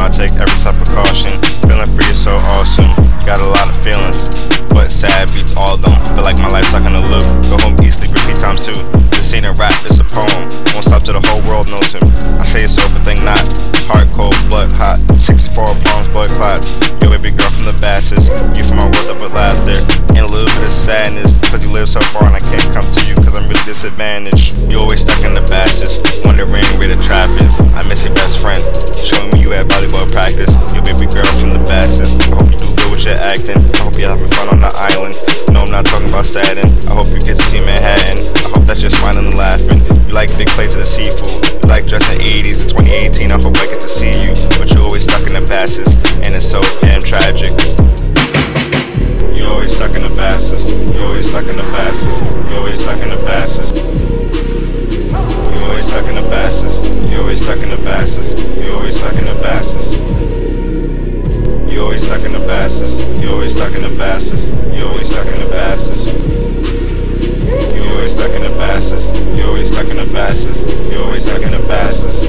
I take every step precaution. Feeling free is so awesome. Got a lot of feelings, but sad beats all of them. Feel like my life's stuck in a loop. Go home, eat, sleep, repeat times two. This ain't a rap, it's a poem. Won't stop till the whole world knows him. I say it's so, but think not. Heart cold, blood hot. 64 palms, blood clots. Yo, baby girl from the Basses. You from my world up with laughter and a little bit of sadness. Cause you live so far and I can't come to you cause I'm really disadvantaged. You always stuck in the Basses, wondering where the trap is. I miss your best friend, showing me you at volleyball practice. Your baby girl from the Basses. I hope you do good with your acting. I hope you're having fun on the island. No, I'm not talking about Staten. I hope you get to see Manhattan. I hope that you're smiling and laughing. You like big plates of the seafood. You like dressing 80s in 2018. I hope I get to see you, but you're always stuck in the Basses, and it's so damn tragic. You're always stuck in the Basses. You're always stuck in the Basses. You're always stuck in the Basses. You're always stuck in the Basses. You're always stuck in the Basses. You're always stuck in the Basses. You're always stuck in the Basses. You're always stuck in the Basses. You're always stuck in the Basses. You're always stuck in the Basses. You're always stuck in the Basses. You're always stuck in the Basses.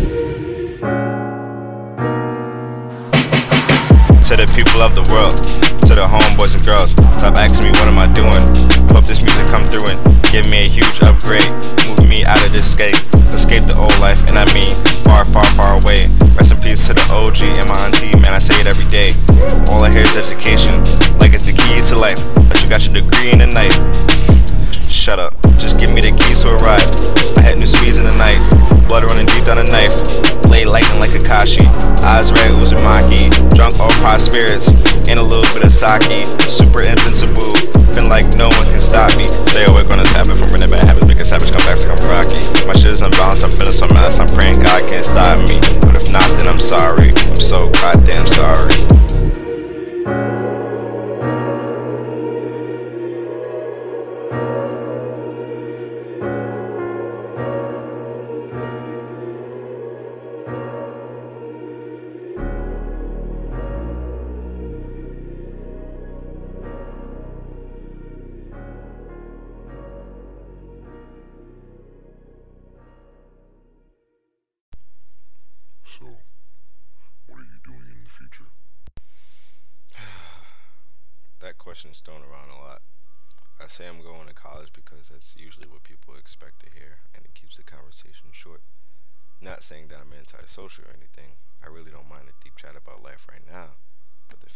To the people of the world, to the homeboys and girls, stop asking me what am I doing. Hope this music come through and give me a huge upgrade, moving me out of this escape the old life, and I mean far, far, far away. Rest in peace to the OG and my auntie, man, I say it every day. All I hear is education, like it's the keys to life, but you got your degree in the night. Shut up, just give me the keys to a ride. I had new speeds in the night, blood running deep down a knife. Lay lightning like Akashi, eyes red Uzumaki. Drunk all five spirits, and a little bit of sake. Super invincible, been like no one can stop me. Stay awake on this habit from running bad habits, make a savage come back like I'm Rocky. My shit is unbalanced, I'm feeling so mad, I'm praying God can't stop me. But if not, then I'm sorry, I'm so goddamn sorry. So, what are you doing in the future? That question's thrown around a lot. I say I'm going to college because that's usually what people expect to hear, and it keeps the conversation short. Not saying that I'm antisocial or anything. I really don't mind a deep chat about life right now.